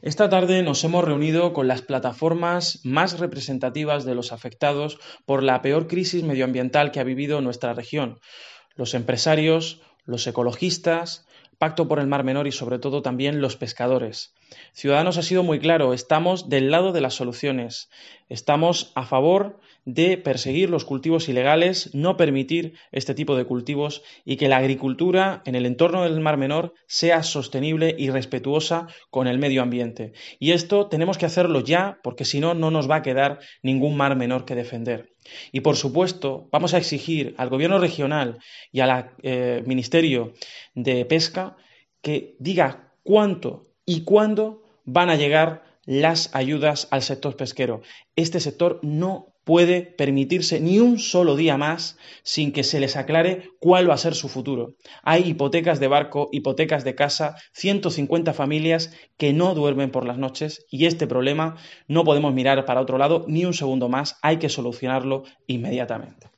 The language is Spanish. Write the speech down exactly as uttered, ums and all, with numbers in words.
Esta tarde nos hemos reunido con las plataformas más representativas de los afectados por la peor crisis medioambiental que ha vivido nuestra región: los empresarios, los ecologistas, Pacto por el Mar Menor y sobre todo también los pescadores. Ciudadanos ha sido muy claro: estamos del lado de las soluciones, estamos a favor de perseguir los cultivos ilegales, no permitir este tipo de cultivos y que la agricultura en el entorno del Mar Menor sea sostenible y respetuosa con el medio ambiente. Y esto tenemos que hacerlo ya, porque si no, no nos va a quedar ningún Mar Menor que defender. Y por supuesto, vamos a exigir al Gobierno regional y al eh, Ministerio de Pesca que diga cuánto y cuándo van a llegar las ayudas al sector pesquero. Este sector no puede permitirse ni un solo día más sin que se les aclare cuál va a ser su futuro. Hay hipotecas de barco, hipotecas de casa, ciento cincuenta familias que no duermen por las noches, y este problema no podemos mirar para otro lado ni un segundo más, hay que solucionarlo inmediatamente.